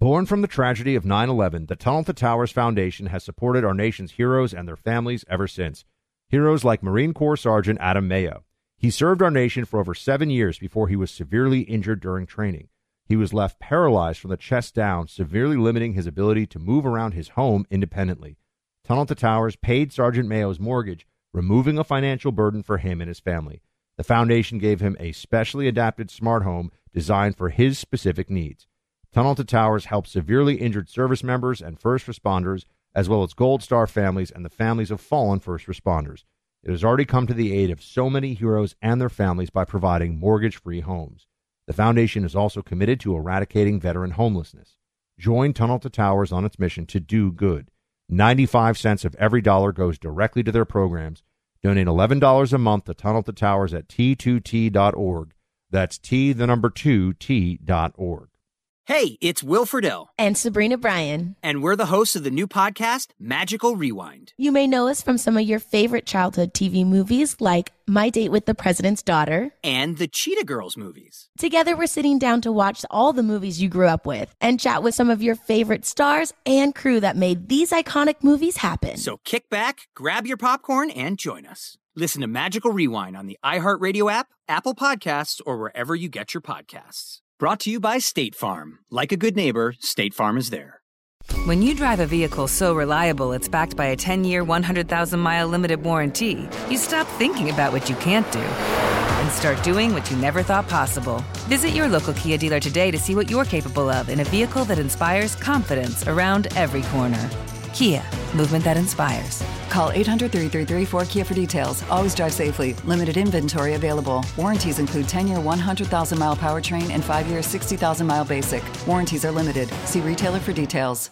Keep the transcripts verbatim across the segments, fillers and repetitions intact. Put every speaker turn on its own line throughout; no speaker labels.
Born from the tragedy of nine eleven, the Tunnel to Towers Foundation has supported our nation's heroes and their families ever since. Heroes like Marine Corps Sergeant Adam Mayo. He served our nation for over seven years before he was severely injured during training. He was left paralyzed from the chest down, severely limiting his ability to move around his home independently. Tunnel to Towers paid Sergeant Mayo's mortgage, removing a financial burden for him and his family. The foundation gave him a specially adapted smart home designed for his specific needs. Tunnel to Towers helps severely injured service members and first responders, as well as Gold Star families and the families of fallen first responders. It has already come to the aid of so many heroes and their families by providing mortgage-free homes. The foundation is also committed to eradicating veteran homelessness. Join Tunnel to Towers on its mission to do good. ninety-five cents of every dollar goes directly to their programs. Donate eleven dollars a month to Tunnel to Towers at T two T dot org. That's T, the number two, T dot org.
Hey, it's Will Friedle.
And Sabrina Bryan.
And we're the hosts of the new podcast, Magical Rewind.
You may know us from some of your favorite childhood T V movies like My Date with the President's Daughter.
And the Cheetah Girls movies.
Together, we're sitting down to watch all the movies you grew up with and chat with some of your favorite stars and crew that made these iconic movies happen.
So kick back, grab your popcorn, and join us. Listen to Magical Rewind on the iHeartRadio app, Apple Podcasts, or wherever you get your podcasts. Brought to you by State Farm. Like a good neighbor, State Farm is there.
When you drive a vehicle so reliable it's backed by a ten-year, one hundred thousand mile limited warranty, you stop thinking about what you can't do and start doing what you never thought possible. Visit your local Kia dealer today to see what you're capable of in a vehicle that inspires confidence around every corner. Kia, movement that inspires.
Call eight hundred, three three three, four K I A for details. Always drive safely. Limited inventory available. Warranties include ten-year, one hundred thousand mile powertrain and five-year, sixty thousand mile basic. Warranties are limited. See retailer for details.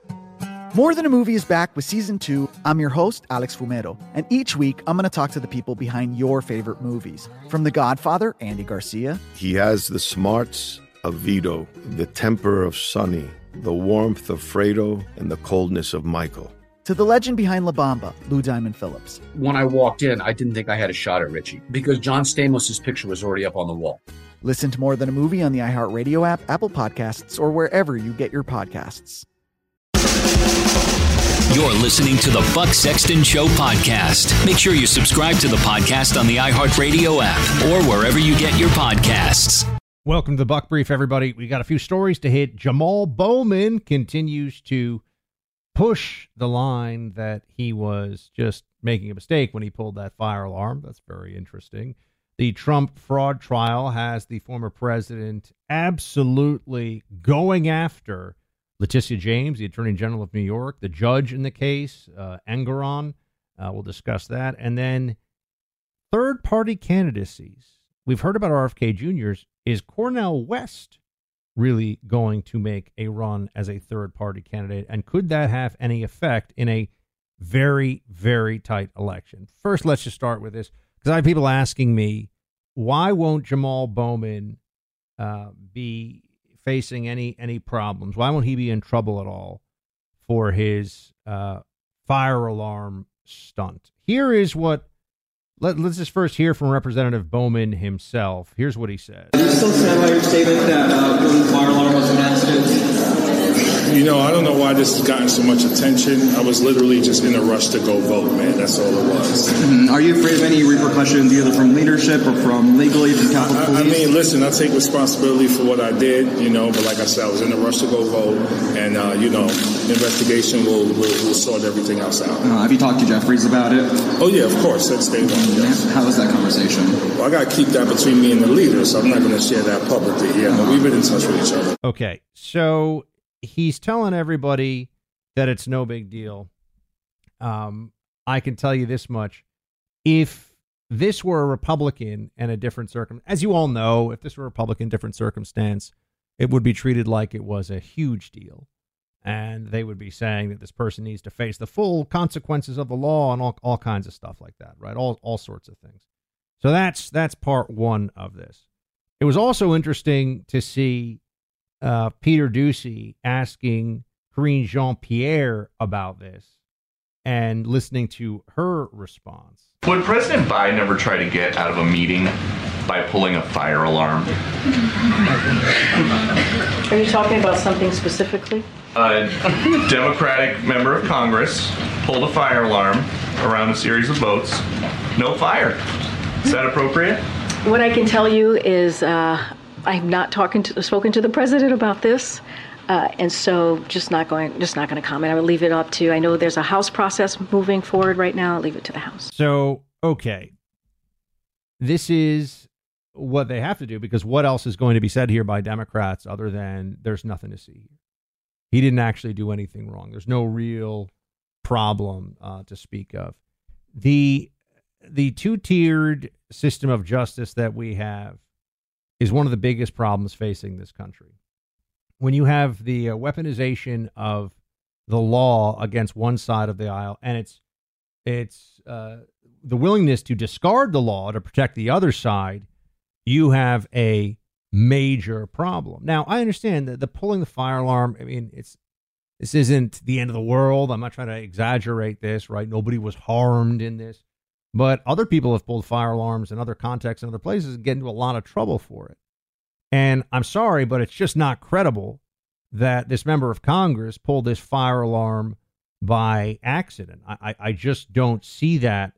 More Than a Movie is back with Season two. I'm your host, Alex Fumero, and each week I'm going to talk to the people behind your favorite movies. From The Godfather, Andy Garcia.
He has the smarts of Vito, the temper of Sonny, the warmth of Fredo, and the coldness of Michael.
To the legend behind La Bamba, Lou Diamond Phillips.
When I walked in, I didn't think I had a shot at Richie because John Stamos' picture was already up on the wall.
Listen to More Than a Movie on the iHeartRadio app, Apple Podcasts, or wherever you get your podcasts.
You're listening to the Buck Sexton Show podcast. Make sure you subscribe to the podcast on the iHeartRadio app or wherever you get your podcasts.
Welcome to the Buck Brief, everybody. We got a few stories to hit. Jamal Bowman continues to push the line that he was just making a mistake when he pulled that fire alarm. That's very interesting. The Trump fraud trial has the former president absolutely going after Letitia James, the Attorney General of New York, the judge in the case, uh, Engoron. Uh, we'll discuss that. And then third-party candidacies. We've heard about R F K Junior's. Is Cornel West really going to make a run as a third-party candidate? And could that have any effect in a very, very tight election? First, let's just start with this, because I have people asking me, why won't Jamal Bowman uh, be facing any any problems? Why won't he be in trouble at all for his uh, fire alarm stunt? Here is what, let, let's just first hear from Representative Bowman himself. Here's what he said.
Do you still stand by your statement that uh, pulling the fire alarm was an accident?
You know, I don't know why this has gotten so much attention. I was literally just in a rush to go vote, man. That's all it was.
Mm-hmm. Are you afraid of any repercussions, either from leadership or from legally from Capitol Police?
I, I mean, listen, I take responsibility for what I did, you know, but like I said, I was in a rush to go vote, and, uh, you know, investigation will, will, will sort everything else out.
Uh, have you talked to Jeffries about it?
Oh, yeah, of course. That's day one, yes.
How was that conversation?
Well, I got to keep that between me and the leader, so I'm not going to share that publicly. Yeah, but we've been in touch with each other.
Okay, so he's telling everybody that it's no big deal. Um, I can tell you this much. If this were a Republican and a different circum, as you all know, if this were a Republican, different circumstance, it would be treated like it was a huge deal. And they would be saying that this person needs to face the full consequences of the law and all, all kinds of stuff like that, right? All all sorts of things. So that's that's part one of this. It was also interesting to see Uh, Peter Doocy asking Karine Jean-Pierre about this and listening to her response.
Would President Biden ever try to get out of a meeting by pulling a fire alarm.
Are you talking about something specifically?
A Democratic member of Congress pulled a fire alarm around a series of boats. No fire. Is that appropriate?
What I can tell you is uh, I'm not talking to, spoken to the president about this, uh, and so just not going, just not going to comment. I would leave it up to. I know there's a House process moving forward right now. I'll leave it to the House.
So okay, this is what they have to do, because what else is going to be said here by Democrats other than there's nothing to see here? He didn't actually do anything wrong. There's no real problem uh, to speak of. The the two-tiered system of justice that we have is one of the biggest problems facing this country. When you have the uh, weaponization of the law against one side of the aisle, and it's it's uh, the willingness to discard the law to protect the other side, you have a major problem. Now, I understand that the pulling the fire alarm, I mean, it's this isn't the end of the world. I'm not trying to exaggerate this, right? Nobody was harmed in this. But other people have pulled fire alarms in other contexts and other places and get into a lot of trouble for it. And I'm sorry, but it's just not credible that this member of Congress pulled this fire alarm by accident. I, I, I just don't see that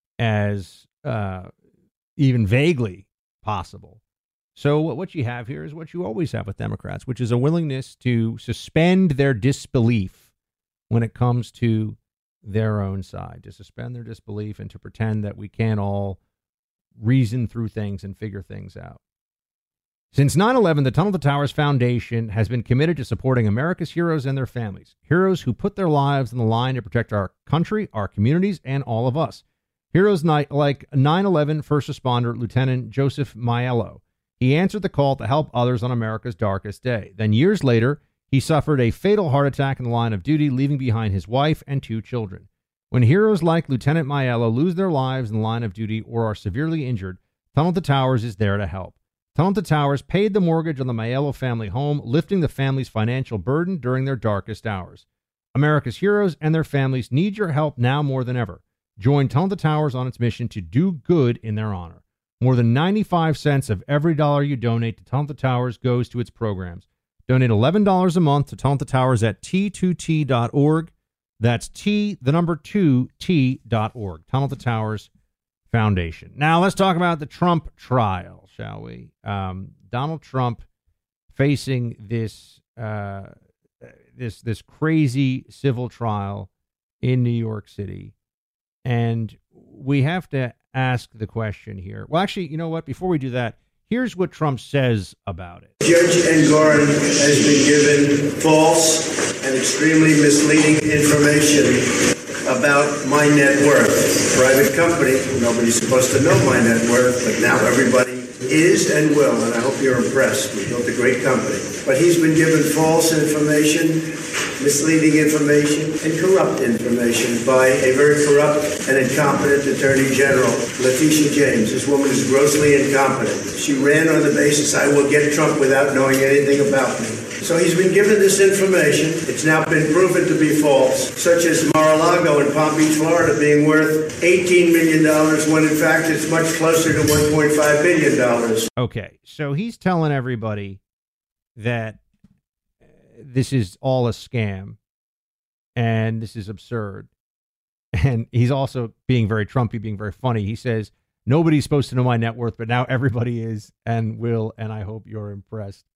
as uh, even vaguely possible. So what you have here is what you always have with Democrats, which is a willingness to suspend their disbelief when it comes to their own side, to suspend their disbelief and to pretend that we can't all reason through things and figure things out. Since nine eleven, the Tunnel to Towers Foundation has been committed to supporting America's heroes and their families, heroes who put their lives on the line to protect our country, our communities, and all of us. Heroes like nine eleven first responder Lieutenant Joseph Maiello. He answered the call to help others on America's darkest day. Then years later, he suffered a fatal heart attack in the line of duty, leaving behind his wife and two children. When heroes like Lieutenant Maiello lose their lives in the line of duty or are severely injured, Tunnel to Towers is there to help. Tunnel to Towers paid the mortgage on the Maiello family home, lifting the family's financial burden during their darkest hours. America's heroes and their families need your help now more than ever. Join Tunnel to Towers on its mission to do good in their honor. More than ninety-five cents of every dollar you donate to Tunnel to Towers goes to its programs. Donate eleven dollars a month to Tunnel to Towers at T two T dot org. That's T, the number two, T dot org. Tunnel to Towers Foundation. Now let's talk about the Trump trial, shall we? Um, Donald Trump facing this uh, this this crazy civil trial in New York City, and we have to ask the question here. Well, actually, you know what? Before we do that, here's what Trump says about it.
Judge Engoron has been given false and extremely misleading information about my net worth. Private company, nobody's supposed to know my net worth, but now everybody is and will, and I hope you're impressed. We built a great company. But he's been given false information, misleading information, and corrupt information by a very corrupt and incompetent Attorney General, Letitia James. This woman is grossly incompetent. She ran on the basis, I will get Trump without knowing anything about me. So he's been given this information. It's now been proven to be false, such as Mar-a-Lago in Palm Beach, Florida, being worth eighteen million dollars when, in fact, it's much closer to one point five billion dollars.
Okay, so he's telling everybody that this is all a scam and this is absurd. And he's also being very Trumpy, being very funny. He says, nobody's supposed to know my net worth, but now everybody is and will, and I hope you're impressed.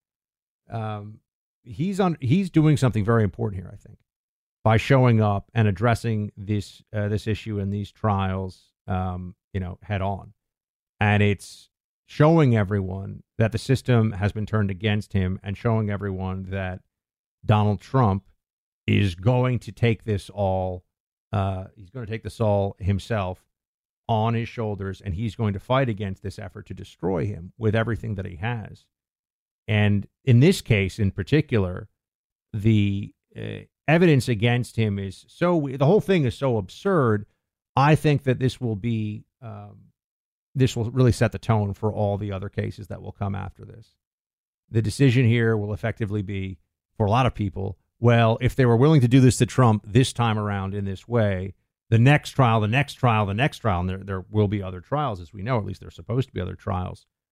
Um, he's on. He's doing something very important here, I think, by showing up and addressing this uh, this issue and these trials, um, you know, head on. And it's showing everyone that the system has been turned against him, and showing everyone that Donald Trump is going to take this all. Uh, he's going to take this all himself on his shoulders, and he's going to fight against this effort to destroy him with everything that he has. And in this case, in particular, the uh, evidence against him is so, the whole thing is so absurd. I think that this will be, um, this will really set the tone for all the other cases that will come after this. The decision here will effectively be, for a lot of people, well, if they were willing to do this to Trump this time around in this way, the next trial, the next trial, the next trial, and there, there will be other trials, as we know, at least there's supposed to be other trials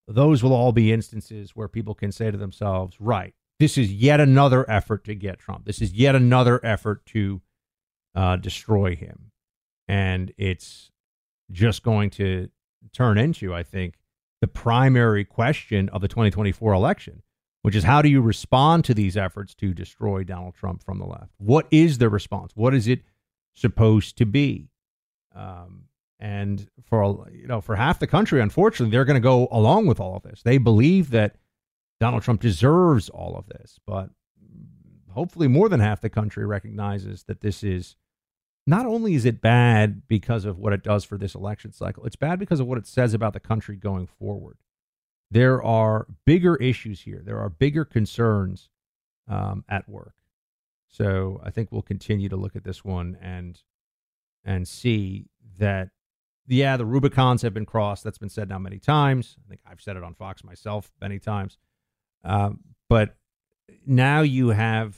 those will all be instances where people can say to themselves, right, this is yet another effort to get Trump. This is yet another effort to uh, destroy him. And it's just going to turn into, I think, the primary question of the twenty twenty-four election, which is how do you respond to these efforts to destroy Donald Trump from the left? What is the response? What is it supposed to be? Um, and for you know, for half the country, unfortunately, they're going to go along with all of this. They believe that Donald Trump deserves all of this, but hopefully more than half the country recognizes that this is not only is it bad because of what it does for this election cycle, it's bad because of what it says about the country going forward. There are bigger issues here. There are bigger concerns um, at work. So I think we'll continue to look at this one and and see that, yeah, the Rubicons have been crossed. That's been said now many times. I think I've said it on Fox myself many times. Um, but now you have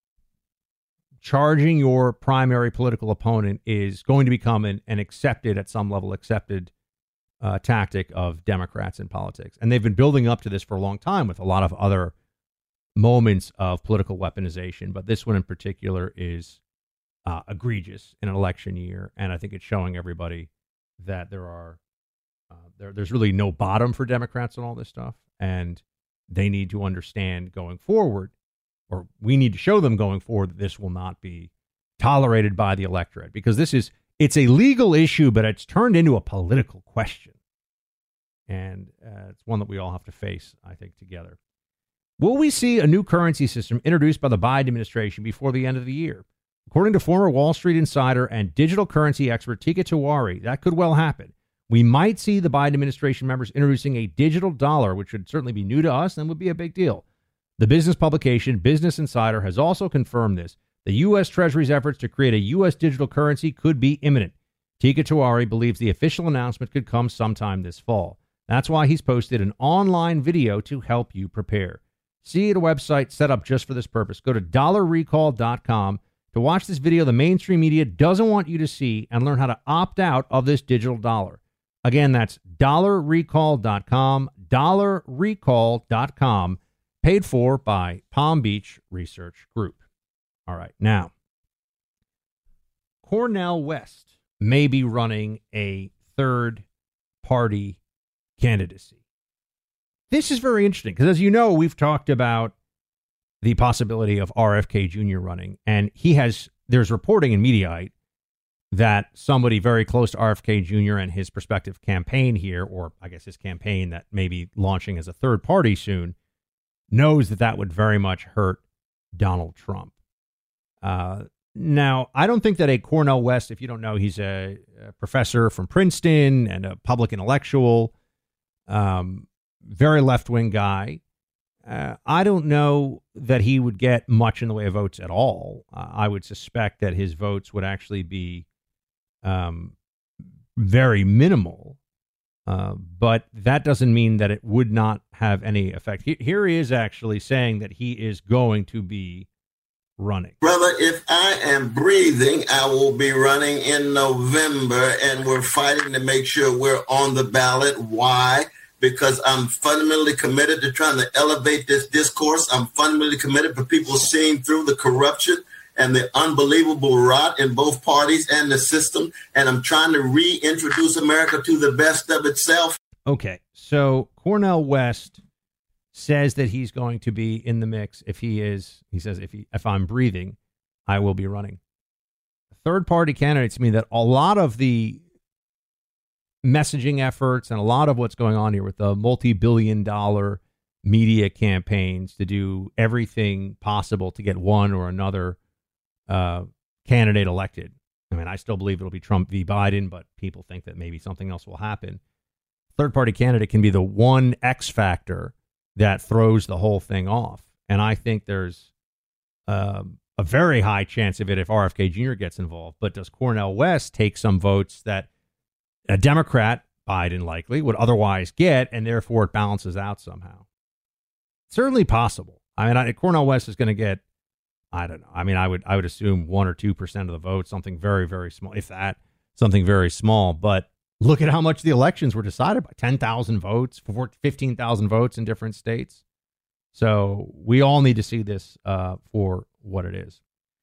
charging your primary political opponent is going to become an, an accepted, at some level, accepted uh, tactic of Democrats in politics. And they've been building up to this for a long time with a lot of other moments of political weaponization. But this one in particular is uh, egregious in an election year. And I think it's showing everybody that there are uh, there, there's really no bottom for Democrats in all this stuff. And they need to understand going forward, or we need to show them going forward, that this will not be tolerated by the electorate, because this is, it's a legal issue, but it's turned into a political question. And uh, it's one that we all have to face, I think, together. Will we see a new currency system introduced by the Biden administration before the end of the year? According to former Wall Street insider and digital currency expert Teeka Tiwari, that could well happen. We might see the Biden administration members introducing a digital dollar, which would certainly be new to us and would be a big deal. The business publication Business Insider has also confirmed this. The U S. Treasury's efforts to create a U S digital currency could be imminent. Teeka Tiwari believes the official announcement could come sometime this fall. That's why he's posted an online video to help you prepare. See a website set up just for this purpose. Go to dollar recall dot com to watch this video the mainstream media doesn't want you to see and learn how to opt out of this digital dollar. Again, that's dollar recall dot com, dollar recall dot com, paid for by Palm Beach Research Group. All right, now, Cornel West may be running a third-party candidacy. This is very interesting because, as you know, we've talked about the possibility of R F K Junior running, and he has, there's reporting in Mediaite that somebody very close to R F K Junior and his prospective campaign here, or I guess his campaign that may be launching as a third party soon, knows that that would very much hurt Donald Trump. Uh, now, I don't think that a Cornel West, if you don't know, he's a, a professor from Princeton and a public intellectual, um, very left-wing guy. Uh, I don't know that he would get much in the way of votes at all. Uh, I would suspect that his votes would actually be um, very minimal. Uh, but that doesn't mean that it would not have any effect. He, here he is actually saying that he is going to be running.
Brother, if I am breathing, I will be running in November, and we're fighting to make sure we're on the ballot. Why? Because I'm fundamentally committed to trying to elevate this discourse. I'm fundamentally committed to people seeing through the corruption and the unbelievable rot in both parties and the system. And I'm trying to reintroduce America to the best of itself.
Okay, so Cornel West says that he's going to be in the mix if he is, he says, if he, if I'm breathing, I will be running. Third-party candidates mean that a lot of the messaging efforts and a lot of what's going on here with the multi-billion dollar media campaigns to do everything possible to get one or another uh, candidate elected. I mean, I still believe it'll be Trump v. Biden, but people think that maybe something else will happen. Third-party candidate can be the one X factor that throws the whole thing off. And I think there's uh, a very high chance of it if R F K Junior gets involved. But does Cornel West take some votes that a Democrat, Biden likely, would otherwise get, and therefore it balances out somehow? Certainly possible. I mean, I, Cornel West is going to get, I don't know. I mean, I would I would assume one or two percent of the vote, something very, very small, if that, something very small. But Look at how much the elections were decided by. ten thousand votes, fifteen thousand votes in different states. So we all need to see this uh, for what it is.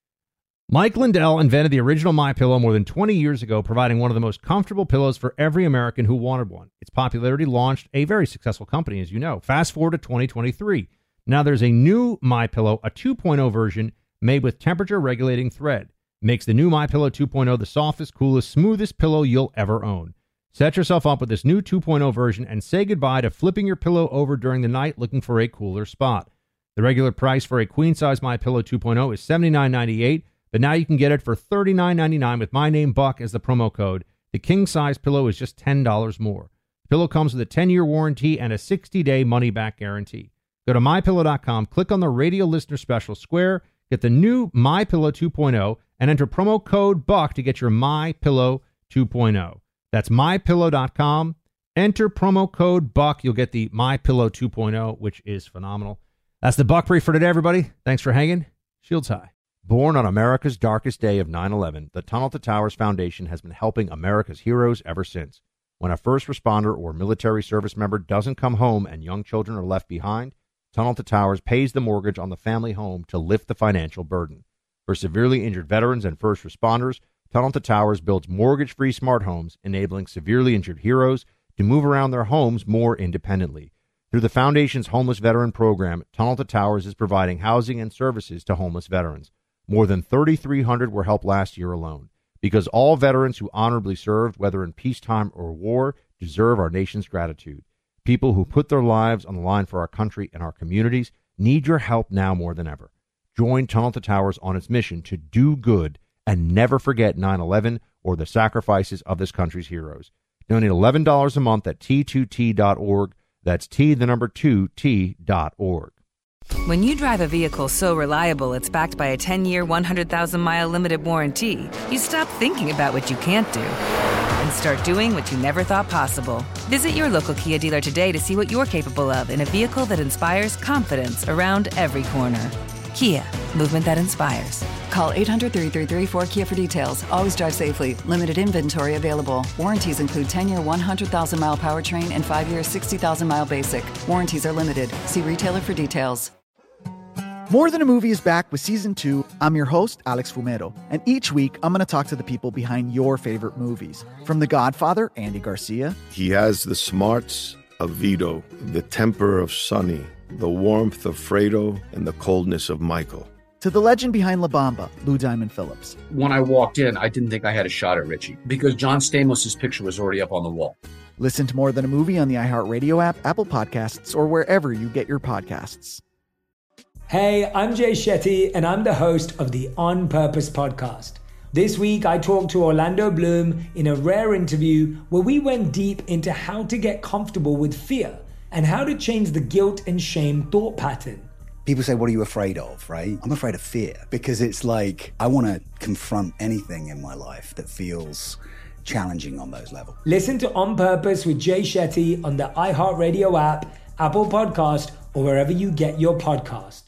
Mike Lindell invented the original MyPillow more than twenty years ago, providing one of the most comfortable pillows for every American who wanted one. Its popularity launched a very successful company, as you know. Fast forward to twenty twenty-three. Now there's a new MyPillow, a two point oh version made with temperature-regulating thread. Makes the new MyPillow two point oh the softest, coolest, smoothest pillow you'll ever own. Set yourself up with this new two point oh version and say goodbye to flipping your pillow over during the night looking for a cooler spot. The regular price for a queen-size MyPillow two point oh is seventy-nine ninety-eight, but now you can get it for thirty-nine ninety-nine with my name, Buck, as the promo code. The king-size pillow is just ten dollars more. The pillow comes with a ten-year warranty and a sixty-day money-back guarantee. Go to my pillow dot com, click on the radio listener special square, get the new MyPillow two point oh, and enter promo code BUCK to get your MyPillow two point oh. That's my pillow dot com. Enter promo code BUCK. You'll get the MyPillow two point oh, which is phenomenal. That's the Buck Brief for today, everybody. Thanks for hanging. Shields high. Born on America's darkest day of nine eleven, the Tunnel to Towers Foundation has been helping America's heroes ever since. When a first responder or military service member doesn't come home and young children are left behind, Tunnel to Towers pays the mortgage on the family home to lift the financial burden. For severely injured veterans and first responders, Tunnel to Towers builds mortgage-free smart homes, enabling severely injured heroes to move around their homes more independently. Through the Foundation's Homeless Veteran Program, Tunnel to Towers is providing housing and services to homeless veterans. More than thirty-three hundred were helped last year alone. Because all veterans who honorably served, whether in peacetime or war, deserve our nation's gratitude. People who put their lives on the line for our country and our communities need your help now more than ever. Join Tunnel to Towers on its mission to do good and never forget nine eleven or the sacrifices of this country's heroes. Donate eleven dollars a month at T two T dot org. That's T, the number two, T dot org.
When you drive a vehicle so reliable it's backed by a ten-year, one hundred thousand mile limited warranty, you stop thinking about what you can't do and start doing what you never thought possible. Visit your local Kia dealer today to see what you're capable of in a vehicle that inspires confidence around every corner. Kia, movement that inspires.
Call eight hundred, three three three, four K I A for details. Always drive safely. Limited inventory available. Warranties include ten-year, one hundred thousand mile powertrain and five-year, sixty thousand mile basic. Warranties are limited. See retailer for details.
More Than a Movie is back with season two. I'm your host, Alex Fumero, and each week I'm going to talk to the people behind your favorite movies. From The Godfather, Andy Garcia.
He has the smarts of Vito, the temper of Sonny, the warmth of Fredo, and the coldness of Michael.
To the legend behind La Bamba, Lou Diamond Phillips.
When I walked in, I didn't think I had a shot at Richie because John Stamos' picture was already up on the wall.
Listen to More Than a Movie on the iHeartRadio app, Apple Podcasts, or wherever you get your podcasts.
Hey, I'm Jay Shetty, and I'm the host of the On Purpose podcast. This week, I talked to Orlando Bloom in a rare interview where we went deep into how to get comfortable with fear and how to change the guilt and shame thought pattern.
People say, what are you afraid of, right? I'm afraid of fear because it's like I want to confront anything in my life that feels challenging on those levels.
Listen to On Purpose with Jay Shetty on the iHeartRadio app, Apple Podcast, or wherever you get your podcasts.